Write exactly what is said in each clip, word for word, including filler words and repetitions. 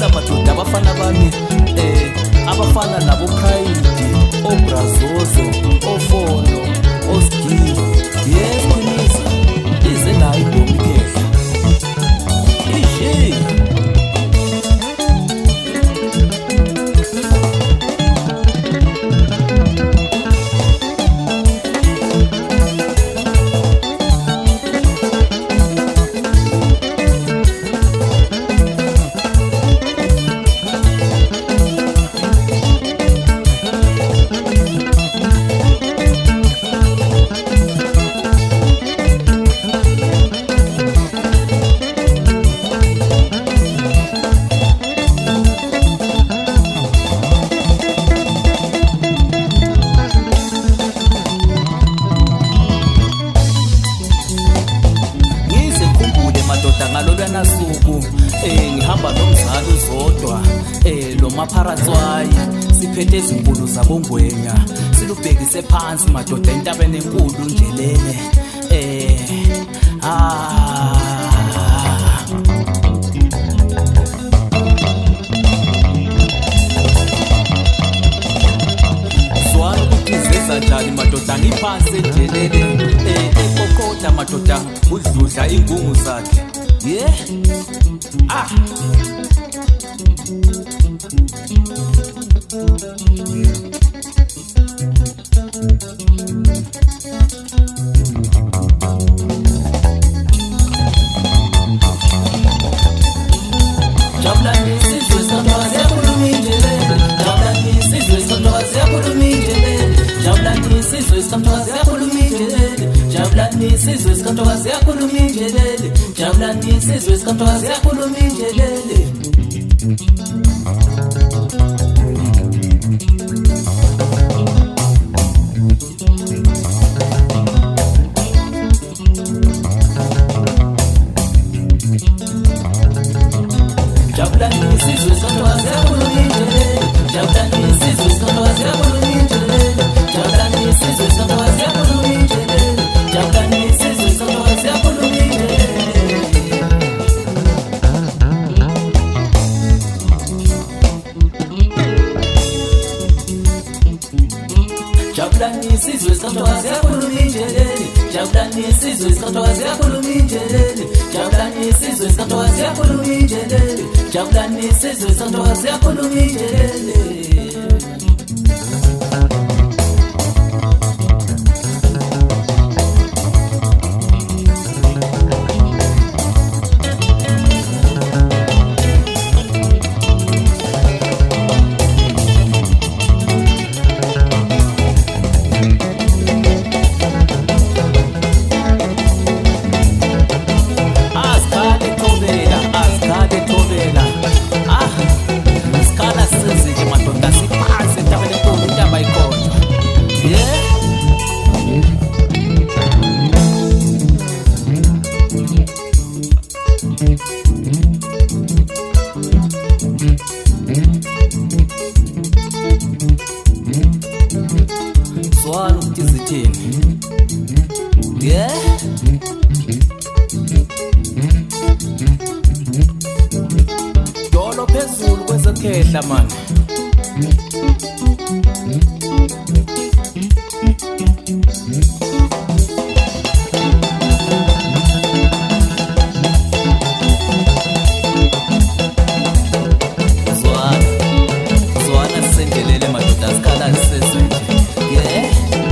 ngiyababonisa madoda abafana bami eh abafana nabo Pride oBrazozo oFono oSki yes kunisa ize nayo ngomkhehla ishi Mapharatswayi siphethe izinkulu zabongwenya silubhekise phansi madoda entabeni enkulu njelele eh ah Swala ukuzeza njani madoda ngiphansi njelele eh ekokota madoda udludla ingungu zakhe yeah ah Sizwe sikantokazi yakhuluma injelele Jabulani sizwe sikantokazi yakhuluma injelele Jabulani sizwe sikantokazi yakhuluma injelele Jabulani sizwe sikantokazi yakhuluma injelele Jabulani sizwe sikantokazi yakhuluma injelele Jabulani sizwe sikantokazi yakhuluma injelele Jabulani sizwe sikantokazi yakhuluma injelele Jabulani sizwe sikantokazi yakhuluma injelele Jabulani sizwe sikantokazi yakhuluma injelele Jabulani sizwe sikantokazi yakhuluma injelele Swala ukuzithini yeah Dolo phezulu kwezekhehla man Swala Swala sendelele madoda skala seswe yeah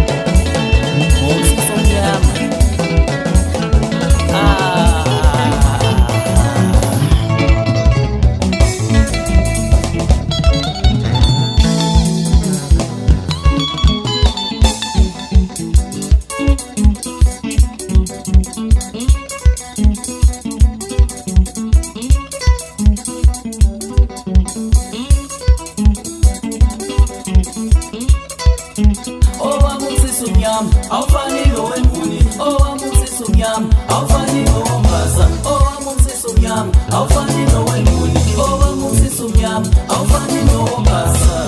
Awufani lowenguni owamuthiswa umnyama awufani lowombaza owamuthiswa umnyama awufani lowenguni owamuthiswa umnyama awufani lowombaza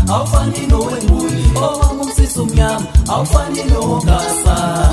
awufani nowenguli owami umsisi umnyama awufani nogasa